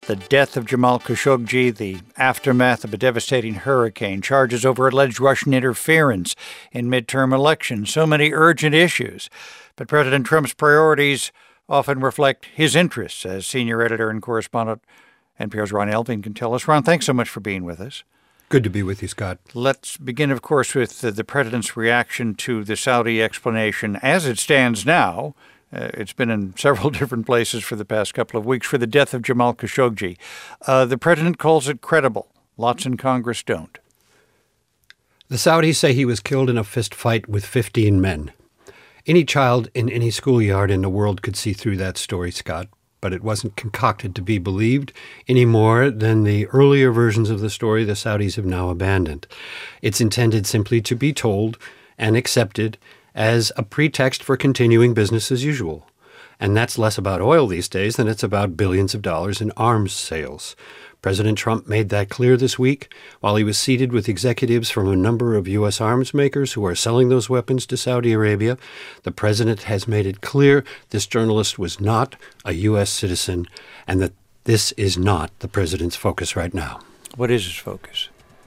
the death of Jamal Khashoggi, the aftermath of a devastating hurricane, charges over alleged Russian interference in midterm elections, so many urgent issues. But President Trump's priorities often reflect his interests, as senior editor and correspondent NPR's Ron Elving can tell us. Ron, thanks so much for being with us. Good to be with you, Scott. Let's begin, of course, with the president's reaction to the Saudi explanation as it stands now. It's been in several different places for the past couple of weeks for the death of Jamal Khashoggi. The president calls it credible. Lots in Congress don't. The Saudis say he was killed in a fist fight with 15 men. Any child in any schoolyard in the world could see through that story, Scott, but it wasn't concocted to be believed any more than the earlier versions of the story the Saudis have now abandoned. It's intended simply to be told and accepted as a pretext for continuing business as usual. And that's less about oil these days than it's about billions of dollars in arms sales. President Trump made that clear this week while he was seated with executives from a number of U.S. arms makers who are selling those weapons to Saudi Arabia. The president has made it clear this journalist was not a U.S. citizen and that this is not the president's focus right now. What is his focus?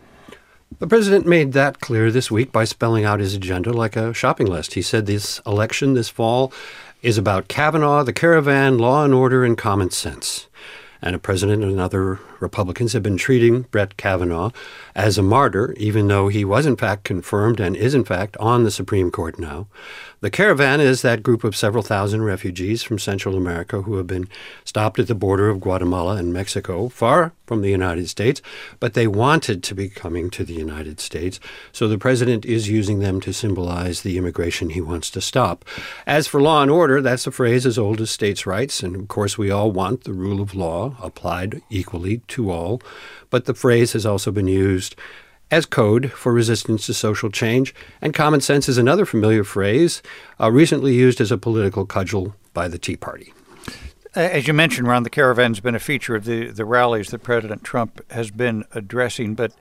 The president made that clear this week by spelling out his agenda like a shopping list. He said this election this fall is about Kavanaugh, the caravan, law and order, and common sense. And the president and other Republicans have been treating Brett Kavanaugh as a martyr, even though he was in fact confirmed and is in fact on the Supreme Court now. The caravan is that group of several thousand refugees from Central America who have been stopped at the border of Guatemala and Mexico, far from the United States, but they wanted to be coming to the United States. So the president is using them to symbolize the immigration he wants to stop. As for law and order, that's a phrase as old as states' rights. And of course, we all want the rule of law applied equally to all. But the phrase has also been used as code for resistance to social change. And common sense is another familiar phrase, recently used as a political cudgel by the Tea Party. As you mentioned, Ron, the caravan's been a feature of the rallies that President Trump has been addressing, but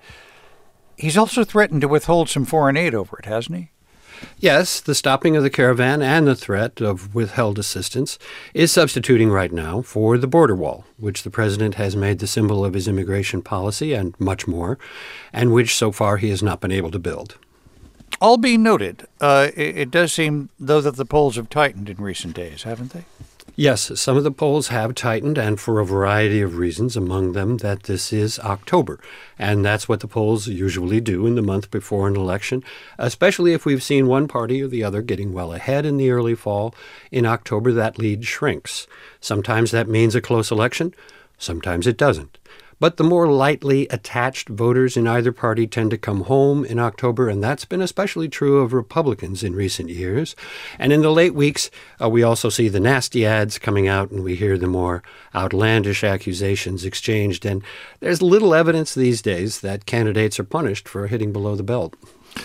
he's also threatened to withhold some foreign aid over it, hasn't he? Yes, the stopping of the caravan and the threat of withheld assistance is substituting right now for the border wall, which the president has made the symbol of his immigration policy and much more, and which so far he has not been able to build. All being noted, it does seem, though, that the polls have tightened in recent days, haven't they? Yes, some of the polls have tightened, and for a variety of reasons, among them that this is October. And that's what the polls usually do in the month before an election, especially if we've seen one party or the other getting well ahead in the early fall. In October, that lead shrinks. Sometimes that means a close election, sometimes it doesn't. But the more lightly attached voters in either party tend to come home in October, and that's been especially true of Republicans in recent years. And in the late weeks, we also see the nasty ads coming out, and we hear the more outlandish accusations exchanged. And there's little evidence these days that candidates are punished for hitting below the belt.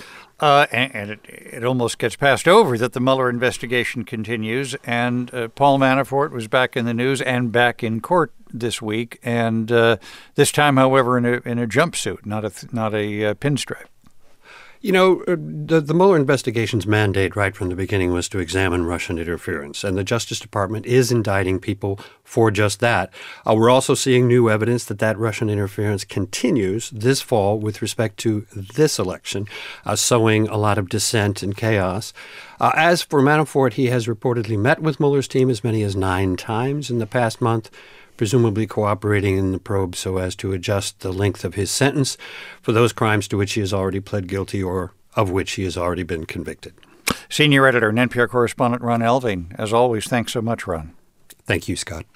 And it almost gets passed over that the Mueller investigation continues, and Paul Manafort was back in the news and back in court this week, and this time, however, in a jumpsuit, not a pinstripe. You know, the Mueller investigation's mandate right from the beginning was to examine Russian interference, and the Justice Department is indicting people for just that. We're also seeing new evidence that Russian interference continues this fall with respect to this election, sowing a lot of dissent and chaos. As for Manafort, he has reportedly met with Mueller's team as many as 9 times in the past month, presumably cooperating in the probe so as to adjust the length of his sentence for those crimes to which he has already pled guilty or of which he has already been convicted. Senior editor and NPR correspondent Ron Elving, as always, thanks so much, Ron. Thank you, Scott.